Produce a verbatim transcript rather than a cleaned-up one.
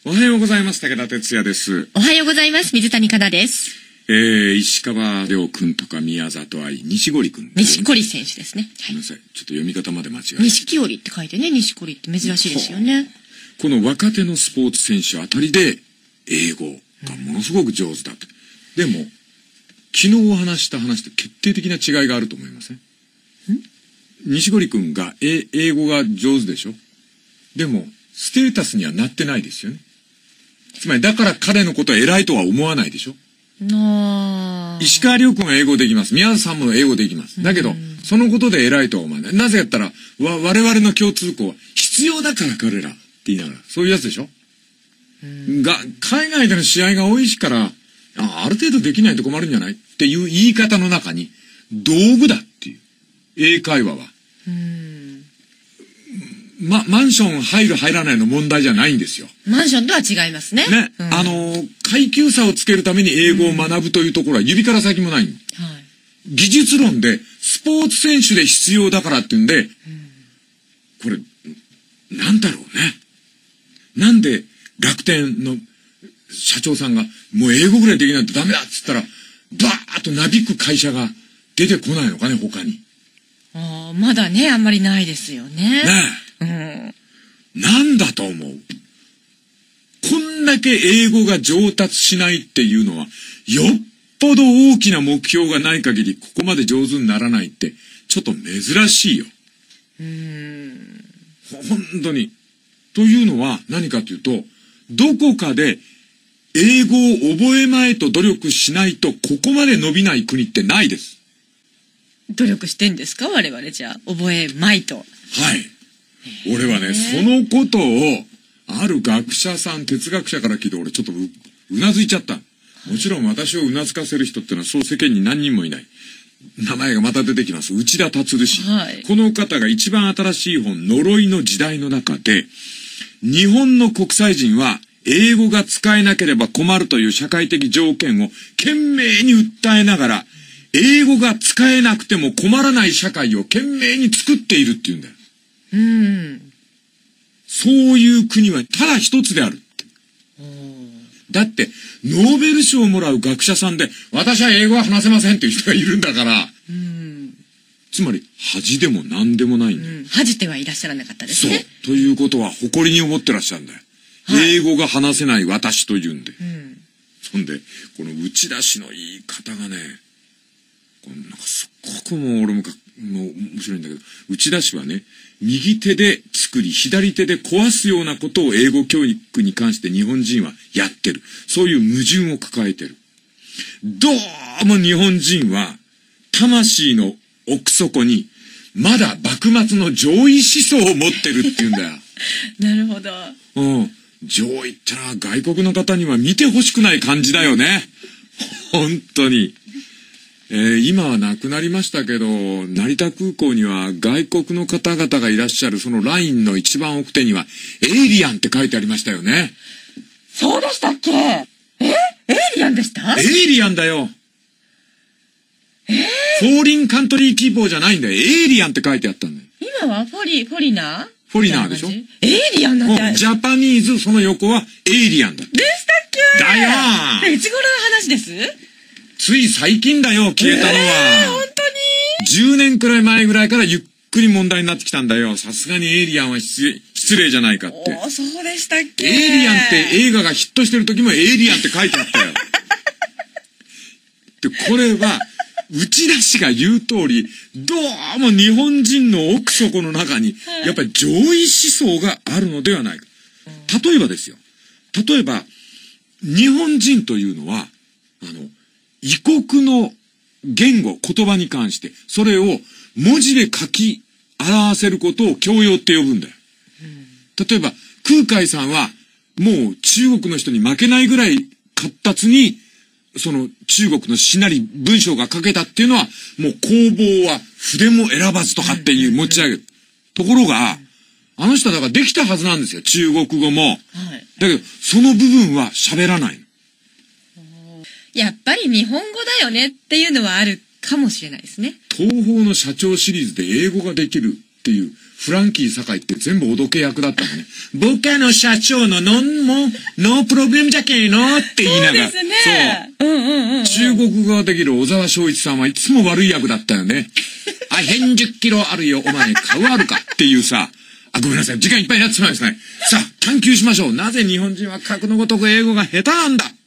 おはようございます。武田哲也です。 おはようございます。水谷香奈です。 えー、石川亮君とか宮里藍、西堀君、ね。 西堀選手ですね。 ごめんなさい。ちょっと読み方まで間違えた。 錦織って書いてね、錦織って珍しいですよね。 この若手のスポーツ選手あたりで、英語がものすごく上手だと。うん、でも、昨日お話した話と決定的な違いがあると思いません？ん西堀君が英語が上手でしょ？でも、ステータスにはなってないですよね。つまり、だから彼のことは偉いとは思わないでしょ？ あ石川亮君は英語できます。宮田さんも英語できます。だけど、そのことで偉いとは思わない。なぜやったら、わ、我々の共通項は必要だから彼らって言いながら、そういうやつでしょ？が、海外での試合が多いしから、あ、ある程度できないと困るんじゃないっていう言い方の中に、道具だっていう。英会話は。ま、マンション入る入らないの問題じゃないんですよ。 マンションとは違いますね。 ね。うん、あの、階級差をつけるために英語を学ぶというところは指から先もない。うん、はい。技術論で、スポーツ選手で必要だからっていうんで、うん、これ、なんだろうね。なんで楽天の社長さんが、もう英語ぐらいできないとダメだっつったら、バーッとなびく会社が出てこないのかね、他に。 ああ、まだね、あんまりないですよね。 ねえ。 うん、 なんだと思う？こんだけ英語が上達しないっていうのは、よっぽど大きな目標がない限りここまで上手にならないって、ちょっと珍しいよ。 うーん。 本当に。というのは何かというと、どこかで英語を覚えまいと努力しないとここまで伸びない国ってないです。 努力してんですか我々じゃあ、覚えまいと。 はい。俺はね、そのことを、ある学者さん、哲学者から聞いて、俺ちょっと う, うなずいちゃった。もちろん私をうなずかせる人ってのは、そう世間に何人もいない。名前がまた出てきます。内田達氏。はい、この方が一番新しい本、呪いの時代の中で、日本の国際人は、英語が使えなければ困るという社会的条件を懸命に訴えながら、英語が使えなくても困らない社会を懸命に作っているっていうんだよ。 うん、 そういう国はただ一つであるって。だって、ノーベル賞をもらう学者さんで、私は英語は話せませんっていう人がいるんだから、うん、つまり、恥でも何でもないんだよ。うん、 恥じてはいらっしゃらなかったですね。 そう。ということは、誇りに思ってらっしゃるんだよ。はい、英語が話せない私というんで。うん、そんで、この打ち出しの言い方がね、このなんかすっごくもう俺もか、もう面白いんだけど、打ち出しはね、右手で作り、左手で壊すようなことを英語教育に関して日本人はやってる。そういう矛盾を抱えてる。どうも日本人は、魂の奥底に、まだ幕末の上位思想を持ってるって言うんだよ。 なるほど。 うん。上位ってのは外国の方には見てほしくない感じだよね。本当に。えー、今はなくなりましたけど、成田空港には外国の方々がいらっしゃるそのラインの一番奥手には、エイリアンって書いてありましたよね。 そうでしたっけ？え？エイリアンでした？ エイリアンだよ。えー、フォーリンカントリーキーポーじゃないんだよ。エイリアンって書いてあったんだよ。 今はフォリ、フォリナー？ フォリナーでしょ？エイリアンなんだ。 ジャパニーズ、その横はエイリアンだ。 でしたっけ？ だよー。いつ頃の話です？ つい最近だよ、消えたのは。 えー、本当に？ じゅうねんくらい前ぐらいからゆっくり問題になってきたんだよ。さすがにエイリアンは失、失礼じゃないかって。 おー、そうでしたっけ？ エイリアンって映画がヒットしてる時もエイリアンって書いてあったよ。で、これは、打ち出しが言う通り、どうも日本人の奥底の中に、やっぱり上位思想があるのではないか。例えばですよ。例えば、日本人というのは、あの、異国の言語、言葉に関して、それを文字で書き表せることを教養って呼ぶんだよ。例えば、空海さんは、もう中国の人に負けないぐらい活発に、その中国の詩なり文章が書けたっていうのは、もう工房は筆も選ばずとかっていう持ち上げる。ところが、あの人はだからできたはずなんですよ、中国語も。はい、だけど、その部分は喋らないの。 やっぱり日本語だよねっていうのはあるかもしれないですね。 東宝の社長シリーズで英語ができるっていう。フランキー堺って全部おどけ役だったのね。僕の社長のノンも、ノープロブレムじゃけえのって言いながら。 そうですね。そう。うんうんうん、うん。 中国語ができる小沢昭一さんはいつも悪い役だったよね。あ、変じゅっキロあるよ、お前、顔あるかっていうさ。あ、ごめんなさい。時間いっぱいになってしまいましたね。さあ、探求しましょう。なぜ日本人は格のごとく英語が下手なんだ